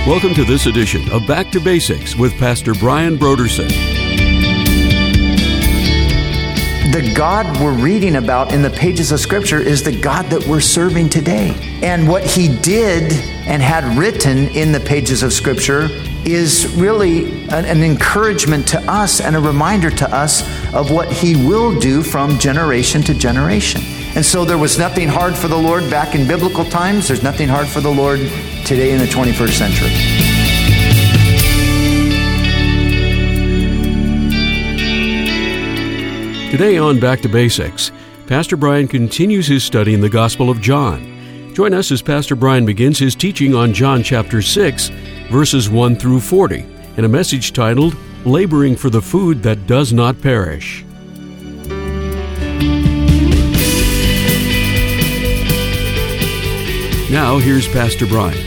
Welcome to this edition of Back to Basics with Pastor Brian Broderson. The God we're reading about in the pages of Scripture is the God that we're serving today. And what He did and had written in the pages of Scripture is really an encouragement to us and a reminder to us of what He will do from generation to generation. And so there was nothing hard for the Lord back in biblical times. There's nothing hard for the Lord today in the 21st century. Today on Back to Basics, Pastor Brian continues his study in the Gospel of John. Join us as Pastor Brian begins his teaching on John chapter 6, verses 1 through 40, in a message titled, Laboring for the Food That Does Not Perish. Now, here's Pastor Brian.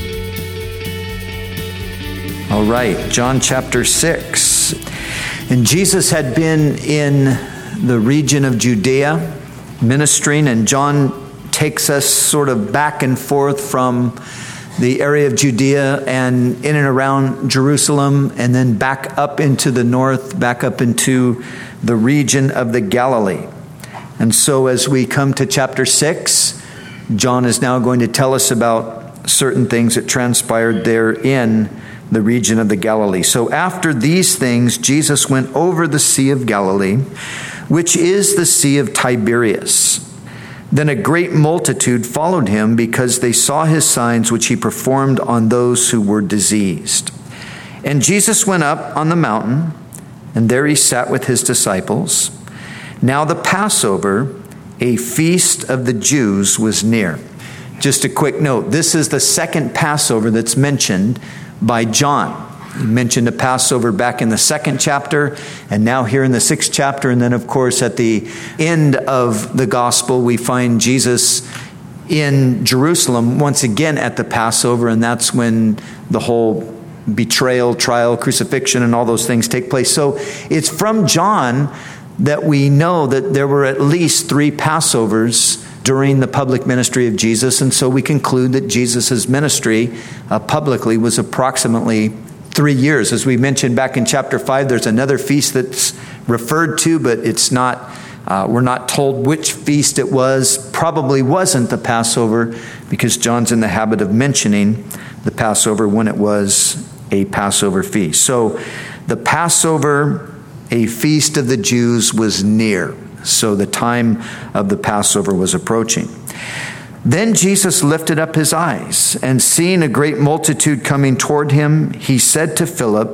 All right, John chapter 6. And Jesus had been in the region of Judea ministering, and John takes us sort of back and forth from the area of Judea and in and around Jerusalem, and then back up into the north, back up into the region of the Galilee. And so as we come to chapter 6, John is now going to tell us about certain things that transpired there in the region of the Galilee. So after these things, Jesus went over the Sea of Galilee, which is the Sea of Tiberias. Then a great multitude followed him because they saw his signs which he performed on those who were diseased. And Jesus went up on the mountain, and there he sat with his disciples. Now the Passover, a feast of the Jews, was near. Just a quick note, this is the second Passover that's mentioned by John. He mentioned the Passover back in the 2nd chapter, and now here in the 6th chapter. And then, of course, at the end of the gospel, we find Jesus in Jerusalem once again at the Passover, and that's when the whole betrayal, trial, crucifixion, and all those things take place. So it's from John that we know that there were at least 3 Passovers during the public ministry of Jesus, and so we conclude that Jesus' ministry publicly was approximately 3 years. As we mentioned back in chapter 5, there's another feast that's referred to, but it's not. We're not told which feast it was. Probably wasn't the Passover, because John's in the habit of mentioning the Passover when it was a Passover feast. So the Passover, a feast of the Jews, was near. So the time of the Passover was approaching. Then Jesus lifted up his eyes, and seeing a great multitude coming toward him, he said to Philip,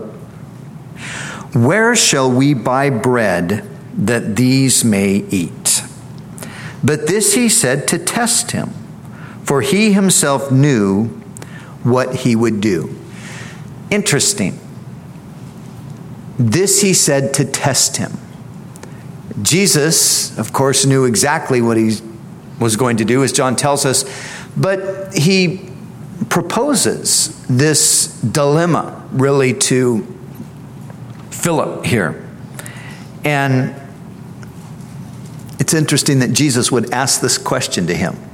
"Where shall we buy bread that these may eat?" But this he said to test him, for he himself knew what he would do. Interesting. This he said to test him. Jesus, of course, knew exactly what he was going to do, as John tells us, but he proposes this dilemma really to Philip here. And it's interesting that Jesus would ask this question to him.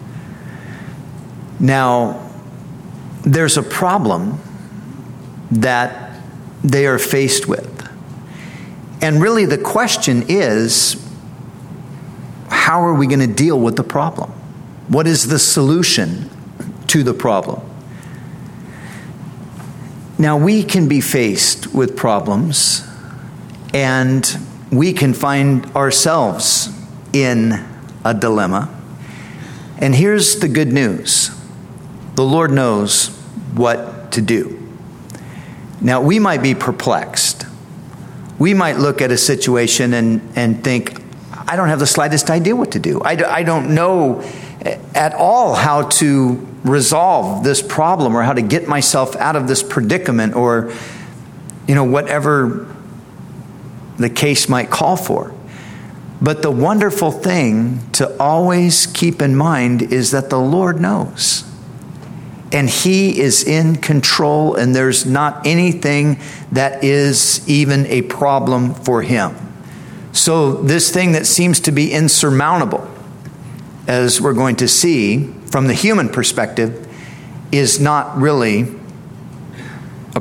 Now, there's a problem that they are faced with. And really the question is, how are we going to deal with the problem? What is the solution to the problem? Now, we can be faced with problems, and we can find ourselves in a dilemma. And here's the good news. The Lord knows what to do. Now, we might be perplexed. We might look at a situation and think, I don't have the slightest idea what to do. I don't know at all how to resolve this problem or how to get myself out of this predicament, or, whatever the case might call for. But the wonderful thing to always keep in mind is that the Lord knows. And He is in control, and there's not anything that is even a problem for Him. So this thing that seems to be insurmountable, as we're going to see from the human perspective, is not really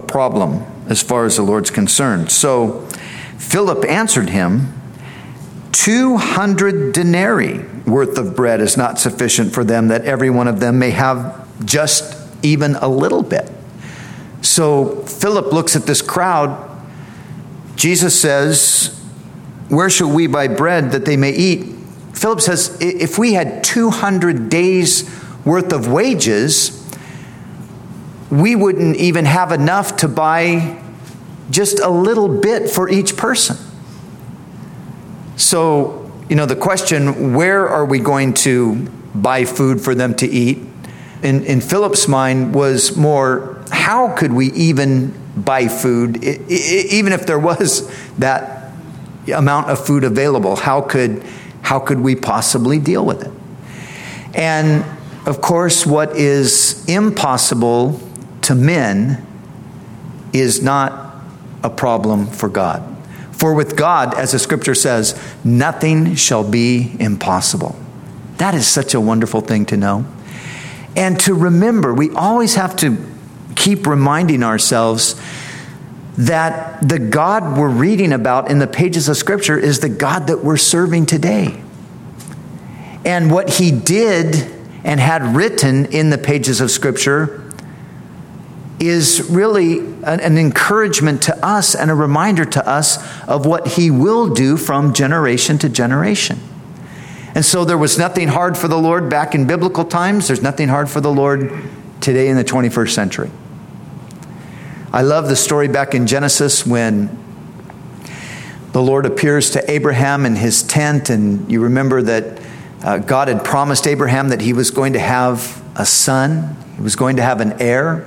problem as far as the Lord's concerned. So Philip answered him, 200 denarii worth of bread is not sufficient for them, that every one of them may have just even a little bit. So Philip looks at this crowd. Jesus says, where shall we buy bread that they may eat? Philip says, if we had 200 days worth of wages, we wouldn't even have enough to buy just a little bit for each person. So, the question, where are we going to buy food for them to eat? In Philip's mind was more, how could we even buy food, even if there was that amount of food available? How could we possibly deal with it? And of course, what is impossible to men is not a problem for God. For with God, as the scripture says, nothing shall be impossible. That is such a wonderful thing to know. And to remember, we always have to keep reminding ourselves that the God we're reading about in the pages of Scripture is the God that we're serving today. And what He did and had written in the pages of Scripture is really an encouragement to us and a reminder to us of what He will do from generation to generation. And so there was nothing hard for the Lord back in biblical times. There's nothing hard for the Lord today in the 21st century. I love the story back in Genesis when the Lord appears to Abraham in his tent. And you remember that God had promised Abraham that he was going to have a son. He was going to have an heir.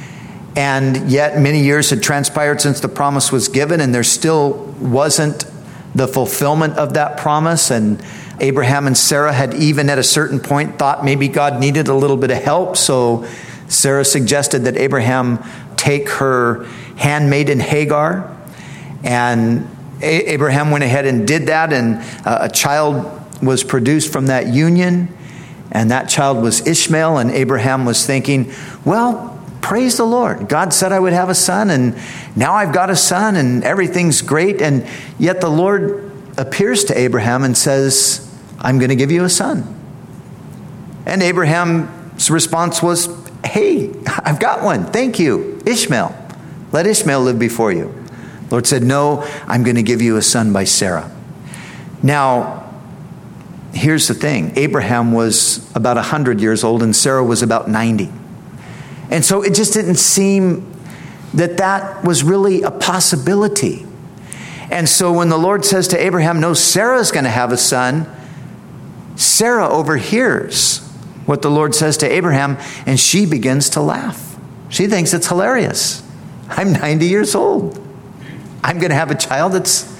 And yet many years had transpired since the promise was given, and there still wasn't the fulfillment of that promise. And Abraham and Sarah had even at a certain point thought maybe God needed a little bit of help. So Sarah suggested that Abraham take her handmaiden Hagar. And Abraham went ahead and did that. And a child was produced from that union. And that child was Ishmael. And Abraham was thinking, well, praise the Lord. God said I would have a son. And now I've got a son and everything's great. And yet the Lord appears to Abraham and says, I'm going to give you a son. And Abraham's response was, hey, I've got one. Thank you. Ishmael. Let Ishmael live before you. The Lord said, no, I'm going to give you a son by Sarah. Now, here's the thing. Abraham was about 100 years old and Sarah was about 90. And so it just didn't seem that was really a possibility. And so when the Lord says to Abraham, no, Sarah's going to have a son, Sarah overhears what the Lord says to Abraham, and she begins to laugh. She thinks it's hilarious. I'm 90 years old. I'm going to have a child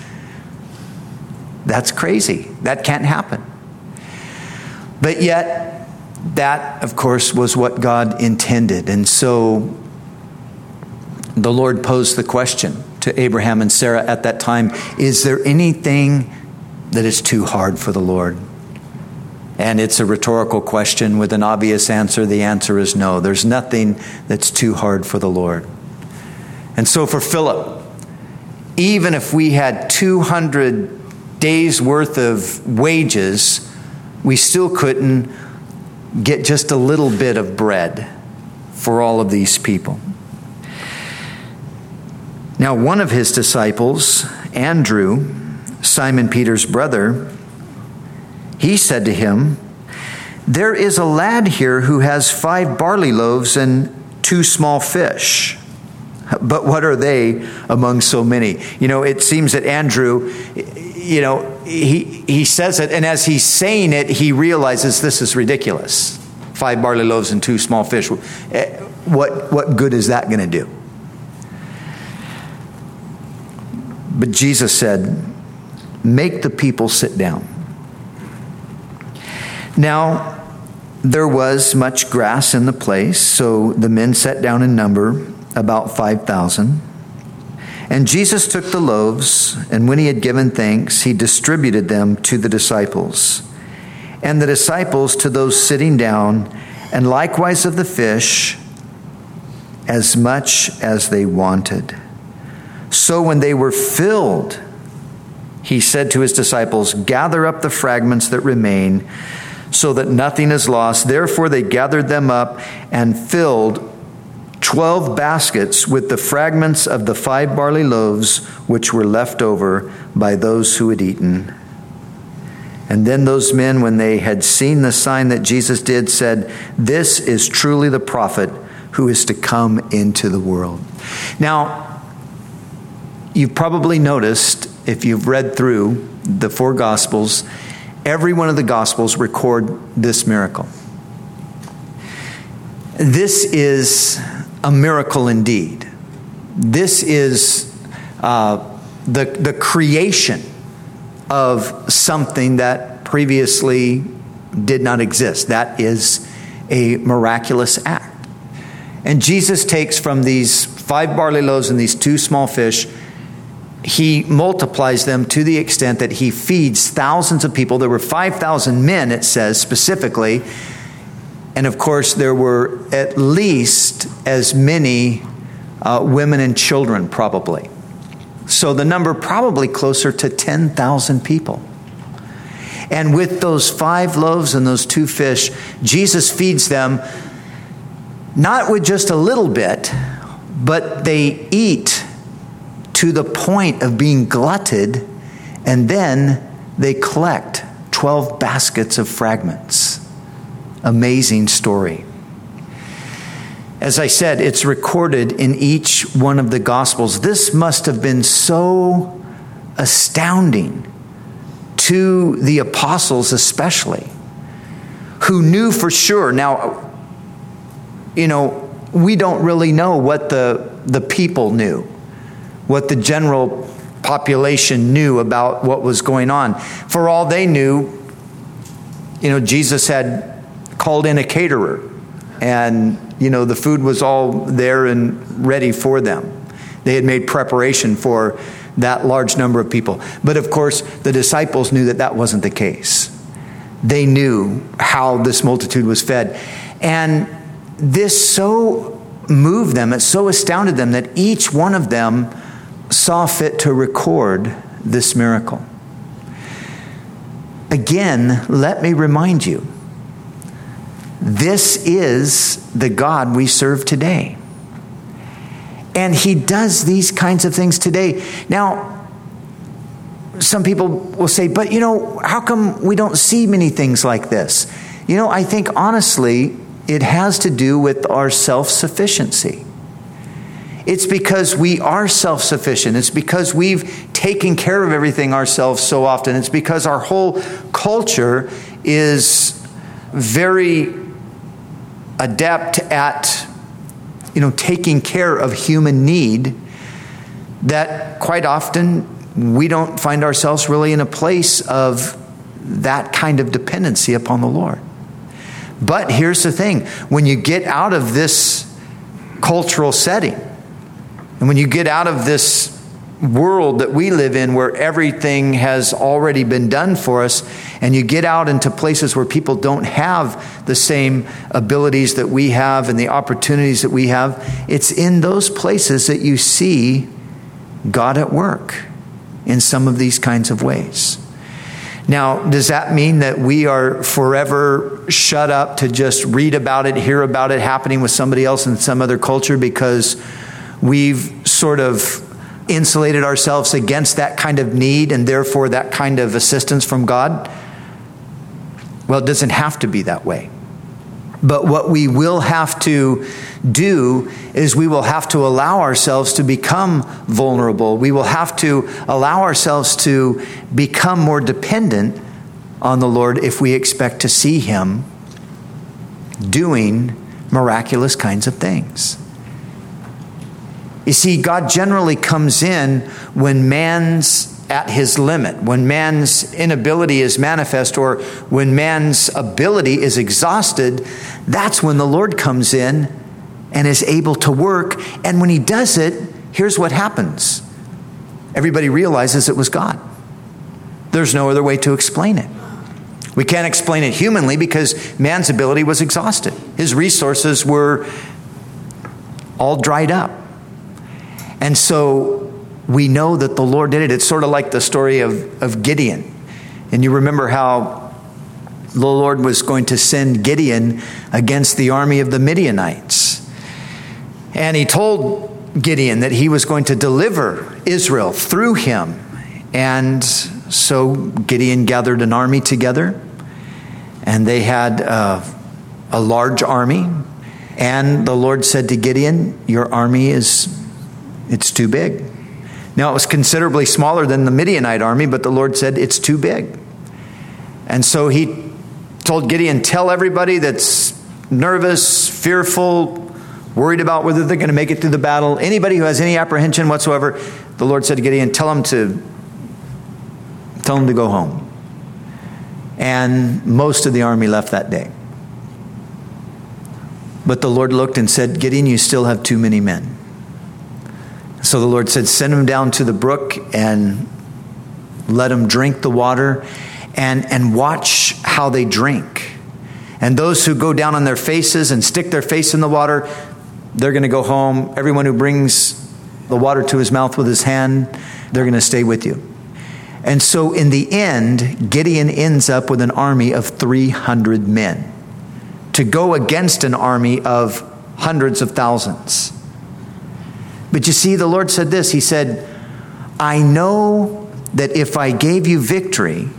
that's crazy. That can't happen. But yet, that, of course, was what God intended. And so the Lord posed the question to Abraham and Sarah at that time, is there anything that is too hard for the Lord? And it's a rhetorical question with an obvious answer. The answer is no. There's nothing that's too hard for the Lord. And so for Philip, even if we had 200 days worth of wages, we still couldn't get just a little bit of bread for all of these people. Now, one of his disciples, Andrew, Simon Peter's brother, he said to him, there is a lad here who has 5 barley loaves and 2 small fish. But what are they among so many? It seems that Andrew, he says it, and as he's saying it, he realizes this is ridiculous. 5 barley loaves and 2 small fish. What good is that going to do? But Jesus said, make the people sit down. Now, there was much grass in the place, so the men sat down in number, about 5,000. And Jesus took the loaves, and when he had given thanks, he distributed them to the disciples, and the disciples to those sitting down, and likewise of the fish. as much as they wanted. So when they were filled, he said to his disciples, "Gather up the fragments that remain, so that nothing is lost." Therefore they gathered them up and filled 12 baskets with the fragments of the 5 barley loaves which were left over by those who had eaten. And then those men, when they had seen the sign that Jesus did, said, "This is truly the prophet who is to come into the world." Now, you've probably noticed, if you've read through the 4 Gospels, every one of the Gospels record this miracle. This is a miracle indeed. This is the creation of something that previously did not exist. That is a miraculous act. And Jesus takes from these 5 barley loaves and these 2 small fish, he multiplies them to the extent that he feeds thousands of people. There were 5,000 men, it says specifically. And of course, there were at least as many women and children, probably. So the number probably closer to 10,000 people. And with those 5 loaves and those 2 fish, Jesus feeds them not with just a little bit, but they eat to the point of being glutted, and then they collect 12 baskets of fragments. Amazing story. As I said, it's recorded in each one of the Gospels. This must have been so astounding to the apostles especially, who knew for sure. Now, we don't really know what the people knew, what the general population knew about what was going on. For all they knew, Jesus had called in a caterer, and the food was all there and ready for them. They had made preparation for that large number of people. But of course, the disciples knew that that wasn't the case. They knew how this multitude was fed. And this so moved them, it so astounded them, that each one of them saw fit to record this miracle. Again, let me remind you, this is the God we serve today. And he does these kinds of things today. Now, some people will say, but how come we don't see many things like this? I think honestly, it has to do with our self-sufficiency. It's because we are self-sufficient. It's because we've taken care of everything ourselves so often. It's because our whole culture is very adept at, taking care of human need, that quite often we don't find ourselves really in a place of that kind of dependency upon the Lord. But here's the thing. When you get out of this cultural setting, and when you get out of this world that we live in where everything has already been done for us, and you get out into places where people don't have the same abilities that we have and the opportunities that we have, it's in those places that you see God at work in some of these kinds of ways. Now, does that mean that we are forever shut up to just read about it, hear about it happening with somebody else in some other culture because we've sort of insulated ourselves against that kind of need and therefore that kind of assistance from God? Well, it doesn't have to be that way. But what we will have to do is we will have to allow ourselves to become vulnerable. We will have to allow ourselves to become more dependent on the Lord if we expect to see him doing miraculous kinds of things. You see, God generally comes in when man's at his limit, when man's inability is manifest, or when man's ability is exhausted. That's when the Lord comes in and is able to work. And when he does it, here's what happens. Everybody realizes it was God. There's no other way to explain it. We can't explain it humanly because man's ability was exhausted. His resources were all dried up. And so we know that the Lord did it. It's sort of like the story of Gideon. And you remember how the Lord was going to send Gideon against the army of the Midianites. And he told Gideon that he was going to deliver Israel through him. And so Gideon gathered an army together, and they had a large army. And the Lord said to Gideon, your army it's too big. Now, it was considerably smaller than the Midianite army, but the Lord said, it's too big. And so he told Gideon, tell everybody that's nervous, fearful, worried about whether they're going to make it through the battle, anybody who has any apprehension whatsoever, the Lord said to Gideon, tell them to go home. And most of the army left that day. But the Lord looked and said, Gideon, you still have too many men. So the Lord said, send them down to the brook and let them drink the water and watch how they drink. And those who go down on their faces and stick their face in the water, they're going to go home. Everyone who brings the water to his mouth with his hand, they're going to stay with you. And so in the end, Gideon ends up with an army of 300 men to go against an army of hundreds of thousands. But you see, the Lord said this. He said, I know that if I gave you victory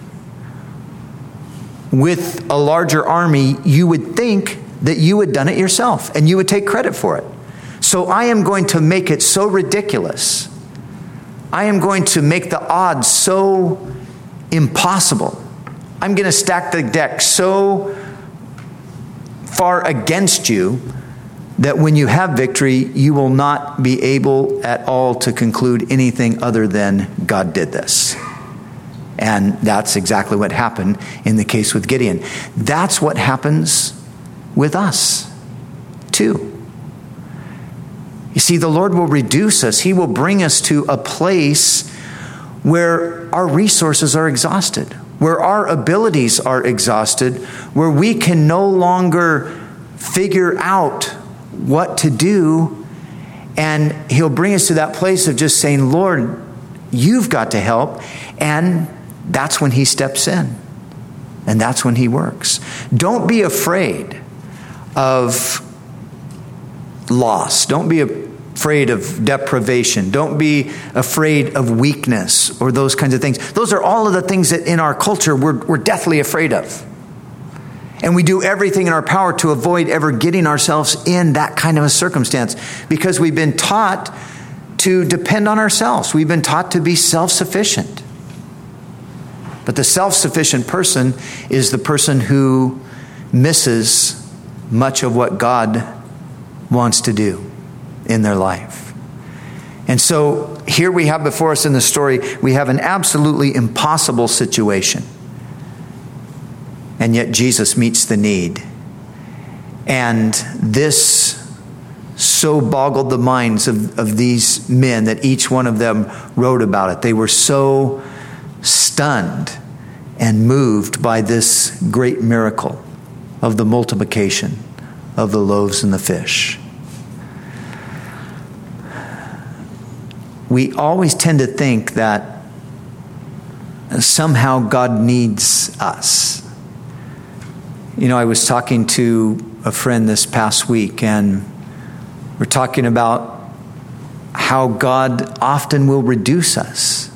with a larger army, you would think that you had done it yourself and you would take credit for it. So I am going to make it so ridiculous. I am going to make the odds so impossible. I'm going to stack the deck so far against you that when you have victory, you will not be able at all to conclude anything other than God did this. And that's exactly what happened in the case with Gideon. That's what happens with us, too. You see, the Lord will reduce us. He will bring us to a place where our resources are exhausted, where our abilities are exhausted, where we can no longer figure out what to do. And He'll bring us to that place of just saying, Lord, you've got to help. And that's when He steps in. And that's when He works. Don't be afraid of loss. Don't be afraid of deprivation. Don't be afraid of weakness or those kinds of things. Those are all of the things that in our culture we're deathly afraid of. And we do everything in our power to avoid ever getting ourselves in that kind of a circumstance because we've been taught to depend on ourselves. We've been taught to be self-sufficient. But the self-sufficient person is the person who misses much of what God wants to do in their life. And so here we have before us in the story, we have an absolutely impossible situation. And yet Jesus meets the need. And this so boggled the minds of these men that each one of them wrote about it. They were so stunned and moved by this great miracle of the multiplication of the loaves and the fish. We always tend to think that somehow God needs us. You know, I was talking to a friend this past week, and we're talking about how God often will reduce us.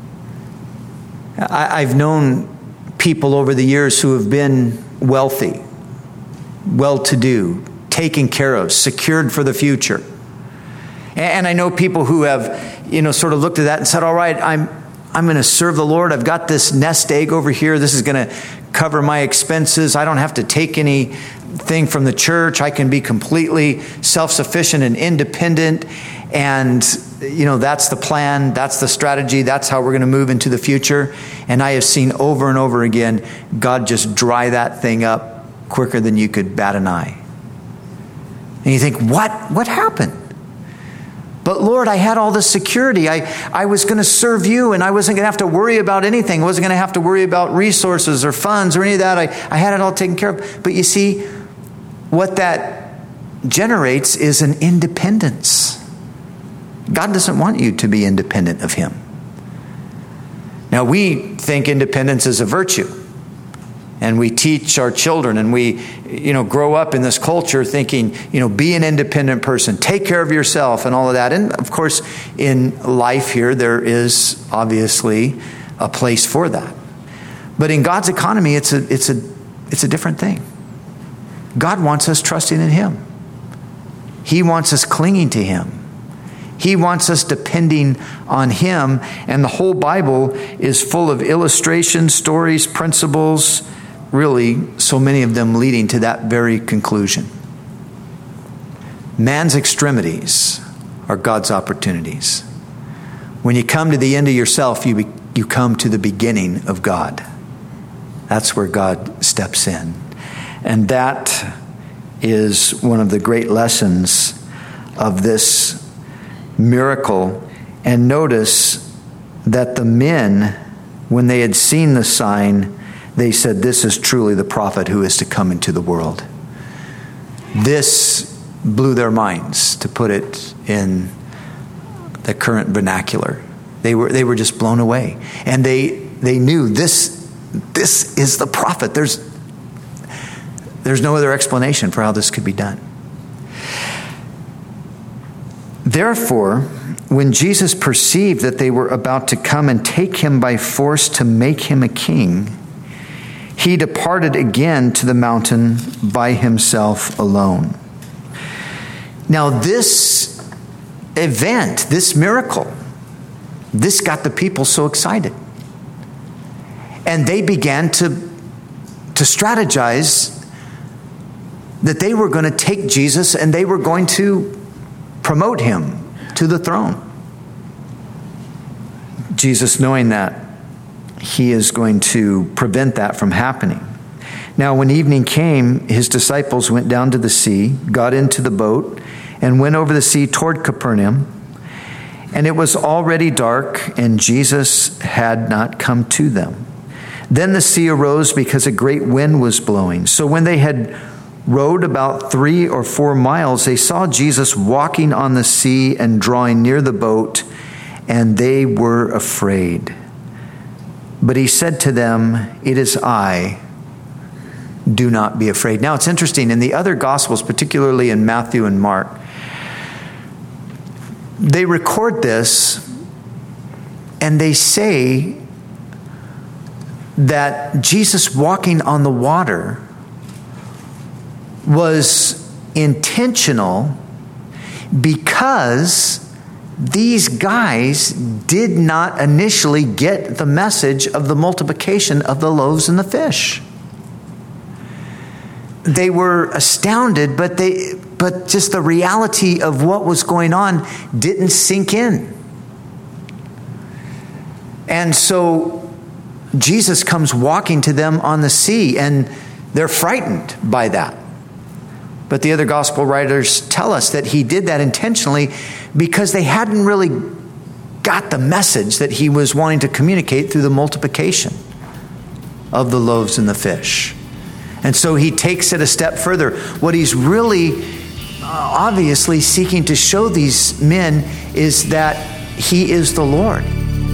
I've known people over the years who have been wealthy, well-to-do, taken care of, secured for the future. And I know people who have, sort of looked at that and said, all right, I'm going to serve the Lord. I've got this nest egg over here. This is going to cover my expenses. I don't have to take anything from the church. I can be completely self-sufficient and independent. And, that's the plan. That's the strategy. That's how we're going to move into the future. And I have seen over and over again, God just dry that thing up quicker than you could bat an eye. And you think, what happened? But Lord, I had all this security. I was going to serve you, and I wasn't going to have to worry about anything. I wasn't going to have to worry about resources or funds or any of that. I had it all taken care of. But you see, what that generates is an independence. God doesn't want you to be independent of Him. Now, we think independence is a virtue. And we teach our children, and we, grow up in this culture thinking, be an independent person, take care of yourself and all of that. And of course, in life here, there is obviously a place for that. But in God's economy, it's a different thing. God wants us trusting in Him. He wants us clinging to Him. He wants us depending on Him. And the whole Bible is full of illustrations, stories, principles, really, so many of them leading to that very conclusion. Man's extremities are God's opportunities. When you come to the end of yourself, you come to the beginning of God. That's where God steps in. And that is one of the great lessons of this miracle. And notice that the men, when they had seen the sign, they said, "This is truly the prophet who is to come into the world." This blew their minds, to put it in the current vernacular. They were just blown away. And they knew this is the prophet. There's no other explanation for how this could be done. Therefore, when Jesus perceived that they were about to come and take him by force to make him a king, he departed again to the mountain by himself alone. Now this event, this miracle, this got the people so excited. And they began to strategize that they were going to take Jesus and they were going to promote him to the throne. Jesus, knowing that, he is going to prevent that from happening. Now, when evening came, his disciples went down to the sea, got into the boat, and went over the sea toward Capernaum. And it was already dark, and Jesus had not come to them. Then the sea arose because a great wind was blowing. So when they had rowed about 3 or 4 miles, they saw Jesus walking on the sea and drawing near the boat, and they were afraid. But he said to them, "It is I. Do not be afraid." Now it's interesting, in the other Gospels, particularly in Matthew and Mark, they record this and they say that Jesus walking on the water was intentional because these guys did not initially get the message of the multiplication of the loaves and the fish. They were astounded, but just the reality of what was going on didn't sink in. And so Jesus comes walking to them on the sea, and they're frightened by that. But the other gospel writers tell us that he did that intentionally because they hadn't really got the message that he was wanting to communicate through the multiplication of the loaves and the fish. And so he takes it a step further. What he's really obviously seeking to show these men is that he is the Lord.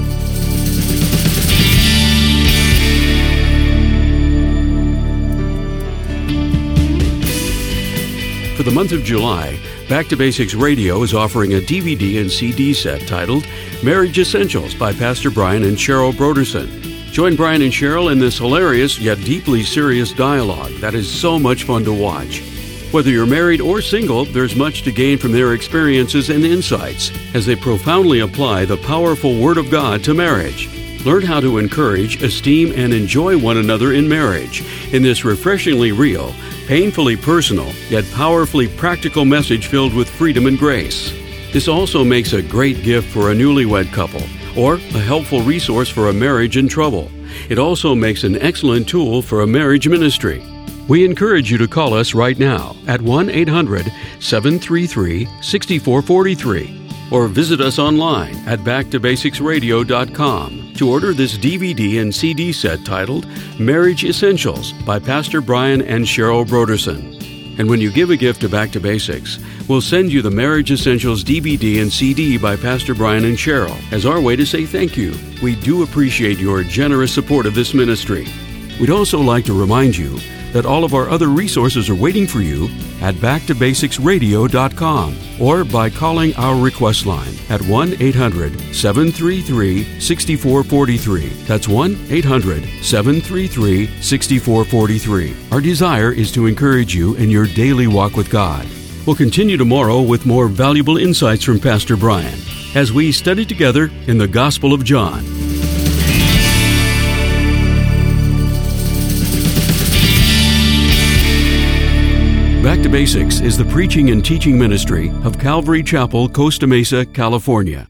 For the month of July, Back to Basics Radio is offering a DVD and CD set titled Marriage Essentials by Pastor Brian and Cheryl Broderson. Join Brian and Cheryl in this hilarious yet deeply serious dialogue that is so much fun to watch. Whether you're married or single, there's much to gain from their experiences and insights as they profoundly apply the powerful Word of God to marriage. Learn how to encourage, esteem, and enjoy one another in marriage in this refreshingly real, painfully personal, yet powerfully practical message filled with freedom and grace. This also makes a great gift for a newlywed couple or a helpful resource for a marriage in trouble. It also makes an excellent tool for a marriage ministry. We encourage you to call us right now at 1-800-733-6443 or visit us online at backtobasicsradio.com to order this DVD and CD set titled Marriage Essentials by Pastor Brian and Cheryl Broderson. And when you give a gift to Back to Basics, we'll send you the Marriage Essentials DVD and CD by Pastor Brian and Cheryl as our way to say thank you. We do appreciate your generous support of this ministry. We'd also like to remind you that all of our other resources are waiting for you at backtobasicsradio.com or by calling our request line at 1-800-733-6443. That's 1-800-733-6443. Our desire is to encourage you in your daily walk with God. We'll continue tomorrow with more valuable insights from Pastor Brian as we study together in the Gospel of John. Back to Basics is the preaching and teaching ministry of Calvary Chapel, Costa Mesa, California.